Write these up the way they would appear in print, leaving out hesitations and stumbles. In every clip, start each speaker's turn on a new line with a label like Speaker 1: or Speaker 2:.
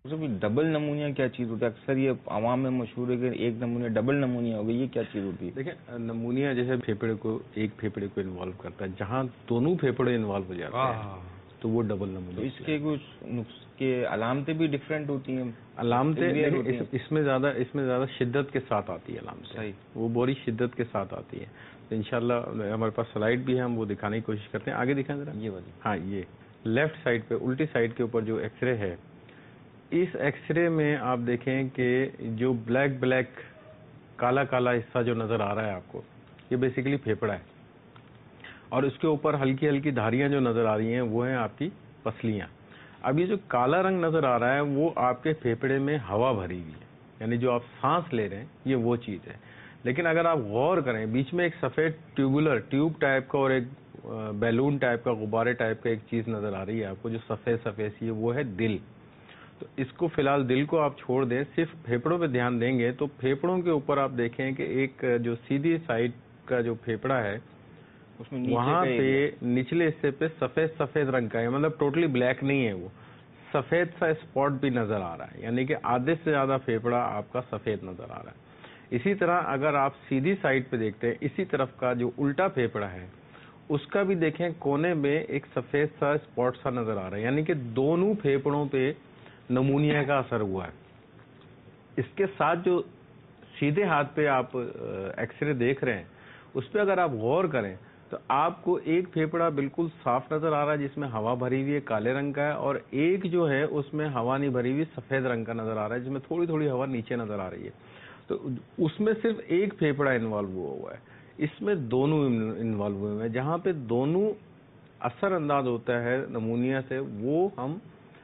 Speaker 1: Double pneumonia کیا چیز ہوتا ہے؟ اکثر یہ عوام میں مشہور ہے کہ ایک نمونیا ڈبل نمونیا ہو گئی، یہ کیا چیز ہوتی ہے؟
Speaker 2: دیکھیں، نمونیا جیسے ایک پھیپھڑے کو انوالو کرتا ہے، جہاں دونوں پھیپھڑے انوالو ہو جاتے ہیں تو وہ ڈبل نمونیا۔
Speaker 1: اس کے کچھ نسخے علامتیں بھی ڈفرینٹ ہوتی ہیں؟
Speaker 2: علامتیں اس میں زیادہ شدت کے ساتھ آتی ہے علامتیں، وہ بڑی شدت کے ساتھ آتی ہے۔ تو انشاءاللہ ہمارے پاس سلائیڈ بھی ہے، ہم وہ دکھانے کی کوشش کرتے ہیں۔ آگے دکھائیں ذرا۔
Speaker 1: یہ والی،
Speaker 2: ہاں، یہ لیفٹ سائڈ پہ الٹی سائڈ کے اوپر جو ایکس رے ہے، اس ایکس رے میں آپ دیکھیں کہ جو بلیک کالا حصہ جو نظر آ رہا ہے آپ کو، یہ بیسیکلی پھیپڑا ہے، اور اس کے اوپر ہلکی دھاریاں جو نظر آ رہی ہیں وہ ہیں آپ کی پسلیاں۔ اب یہ جو کالا رنگ نظر آ رہا ہے وہ آپ کے پھیپڑے میں ہوا بھری ہوئی ہے، یعنی جو آپ سانس لے رہے ہیں یہ وہ چیز ہے۔ لیکن اگر آپ غور کریں، بیچ میں ایک سفید ٹیوب ٹائپ کا اور ایک بیلون ٹائپ کا، غبارے ٹائپ کا ایک چیز نظر آ رہی ہے آپ کو جو سفید سی ہے، وہ ہے دل۔ تو اس کو فی الحال دل کو آپ چھوڑ دیں، صرف پھیپڑوں پہ دھیان دیں گے تو پھیپڑوں کے اوپر آپ دیکھیں کہ ایک جو سیدھی سائڈ کا جو پھیپڑا ہے
Speaker 1: اس میں
Speaker 2: وہاں پہ نچلے حصے پہ سفید رنگ کا ہے، مطلب ٹوٹلی بلیک نہیں ہے، وہ سفید سا اسپاٹ بھی نظر آ رہا ہے، یعنی کہ آدھے سے زیادہ پھیپڑا آپ کا سفید نظر آ رہا ہے۔ اسی طرح اگر آپ سیدھی سائڈ پہ دیکھتے ہیں، اسی طرف کا جو الٹا پھیپڑا ہے اس کا بھی دیکھیں، کونے میں ایک سفید سا اسپاٹ سا نظر آ رہا ہے، یعنی کہ دونوں پھیپڑوں پہ نمونیا کا اثر ہوا ہے۔ اس کے ساتھ جو سیدھے ہاتھ پہ آپ ایکس رے دیکھ رہے ہیں اس پہ اگر آپ غور کریں تو آپ کو ایک پھیپڑا بالکل صاف نظر آ رہا ہے جس میں ہوا بھری ہوئی ہے، کالے رنگ کا ہے، اور ایک جو ہے اس میں ہوا نہیں بھری ہوئی، سفید رنگ کا نظر آ رہا ہے جس میں تھوڑی ہوا نیچے نظر آ رہی ہے۔ تو اس میں صرف ایک پھیپڑا انوالو ہوا ہے، اس میں دونوں انوالو ہوئے ہیں۔ جہاں پہ دونوں اثر انداز ہوتا ہے نمونیا سے وہ ہم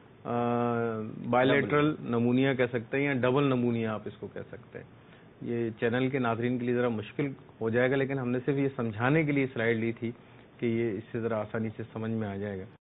Speaker 2: بائیلیٹرل نمونیا کہہ سکتے ہیں، یا ڈبل نمونیا آپ اس کو کہہ سکتے ہیں۔ یہ چینل کے ناظرین کے لیے ذرا مشکل ہو جائے گا، لیکن ہم نے صرف یہ سمجھانے کے لیے سلائیڈ لی تھی کہ یہ اس سے ذرا آسانی سے سمجھ میں آ جائے گا۔